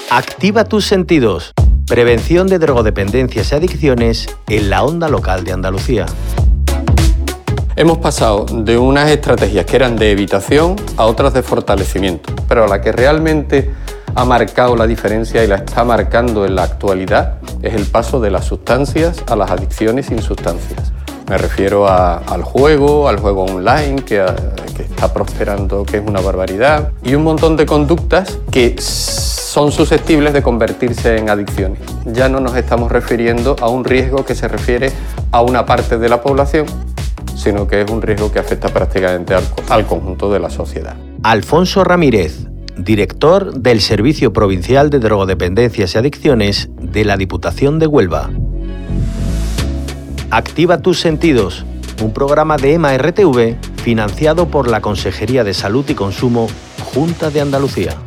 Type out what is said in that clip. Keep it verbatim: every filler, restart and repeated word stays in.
Activa tus sentidos. Prevención de drogodependencias y adicciones en la onda local de Andalucía. Hemos pasado de unas estrategias que eran de evitación a otras de fortalecimiento, pero la que realmente ha marcado la diferencia y la está marcando en la actualidad es el paso de las sustancias a las adicciones sin sustancias. Me refiero a, al juego, al juego online, que, a, que está prosperando, que es una barbaridad, y un montón de conductas que son susceptibles de convertirse en adicciones. Ya no nos estamos refiriendo a un riesgo que se refiere a una parte de la población, sino que es un riesgo que afecta prácticamente al, al conjunto de la sociedad. Alfonso Ramírez, director del Servicio Provincial de Drogodependencias y Adicciones de la Diputación de Huelva. Activa tus sentidos, un programa de EMA R T V financiado por la Consejería de Salud y Consumo, Junta de Andalucía.